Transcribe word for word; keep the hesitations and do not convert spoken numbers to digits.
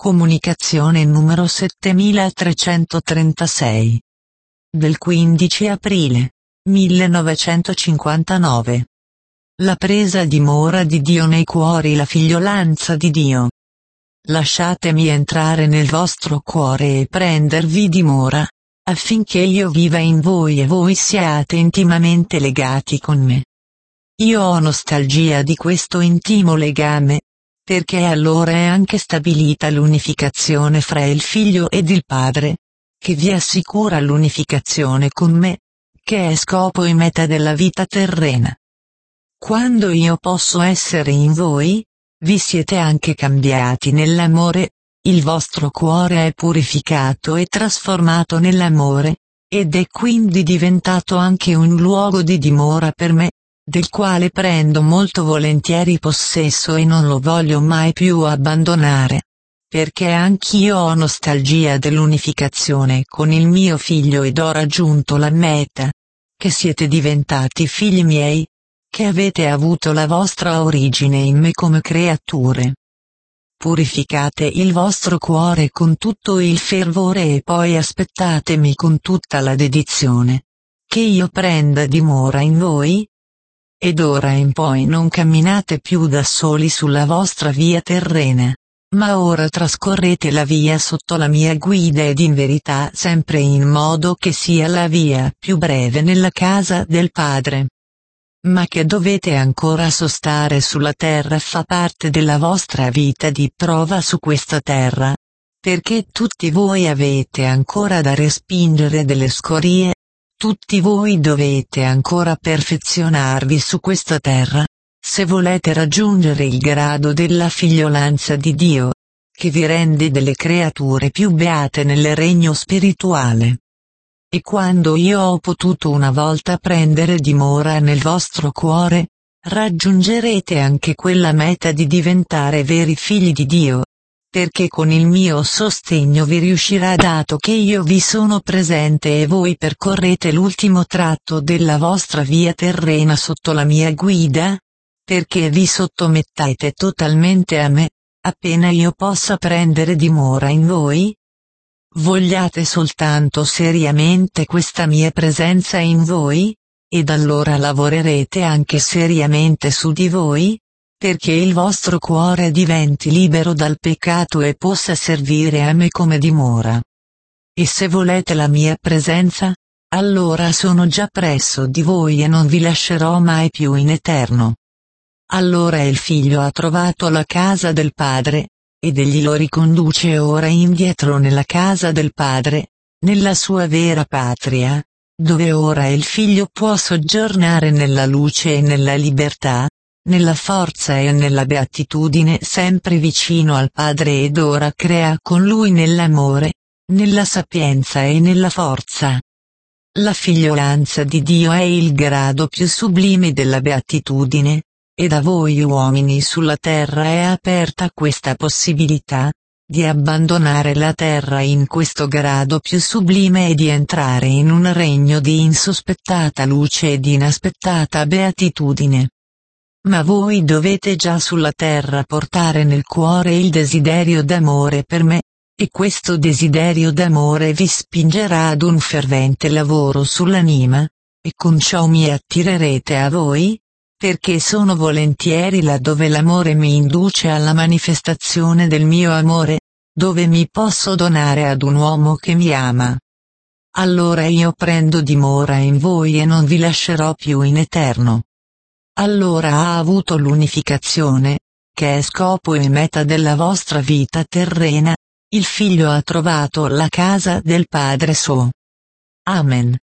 Comunicazione numero setemilatrecentotrentasei. Del quindici aprile millenovecentocinquantanove. La presa dimora di Dio nei cuori, la figliolanza di Dio. Lasciatemi entrare nel vostro cuore e prendervi dimora, affinché io viva in voi e voi siate intimamente legati con me. Io ho nostalgia di questo intimo legame, perché allora è anche stabilita l'unificazione fra il Figlio ed il Padre, che vi assicura l'unificazione con me, che è scopo e meta della vita terrena. Quando io posso essere in voi, vi siete anche cambiati nell'amore, il vostro cuore è purificato e trasformato nell'amore, ed è quindi diventato anche un luogo di dimora per me, del quale prendo molto volentieri possesso e non lo voglio mai più abbandonare, perché anch'io ho nostalgia dell'unificazione con il mio Figlio ed ho raggiunto la meta, che siete diventati figli miei, che avete avuto la vostra origine in me come creature. Purificate il vostro cuore con tutto il fervore e poi aspettatemi con tutta la dedizione, che io prenda dimora in voi. Ed ora in poi non camminate più da soli sulla vostra via terrena, ma ora trascorrete la via sotto la mia guida ed in verità sempre in modo che sia la via più breve nella casa del Padre. Ma che dovete ancora sostare sulla terra fa parte della vostra vita di prova su questa terra, perché tutti voi avete ancora da respingere delle scorie. Tutti voi dovete ancora perfezionarvi su questa terra, se volete raggiungere il grado della figliolanza di Dio, che vi rende delle creature più beate nel regno spirituale. E quando io ho potuto una volta prendere dimora nel vostro cuore, raggiungerete anche quella meta di diventare veri figli di Dio, perché con il mio sostegno vi riuscirà dato che io vi sono presente e voi percorrete l'ultimo tratto della vostra via terrena sotto la mia guida, perché vi sottomettete totalmente a me, appena io possa prendere dimora in voi? Vogliate soltanto seriamente questa mia presenza in voi, ed allora lavorerete anche seriamente su di voi, perché il vostro cuore diventi libero dal peccato e possa servire a me come dimora. E se volete la mia presenza, allora sono già presso di voi e non vi lascerò mai più in eterno. Allora il Figlio ha trovato la casa del Padre, ed egli lo riconduce ora indietro nella casa del Padre, nella sua vera patria, dove ora il Figlio può soggiornare nella luce e nella libertà, nella forza e nella beatitudine sempre vicino al Padre ed ora crea con Lui nell'amore, nella sapienza e nella forza. La figliolanza di Dio è il grado più sublime della beatitudine, ed a voi uomini sulla terra è aperta questa possibilità, di abbandonare la terra in questo grado più sublime e di entrare in un regno di insospettata luce e di inaspettata beatitudine. Ma voi dovete già sulla terra portare nel cuore il desiderio d'amore per me, e questo desiderio d'amore vi spingerà ad un fervente lavoro sull'anima, e con ciò mi attirerete a voi, perché sono volentieri là dove l'amore mi induce alla manifestazione del mio amore, dove mi posso donare ad un uomo che mi ama. Allora io prendo dimora in voi e non vi lascerò più in eterno. Allora ha avuto l'unificazione, che è scopo e meta della vostra vita terrena, il Figlio ha trovato la casa del Padre suo. Amen.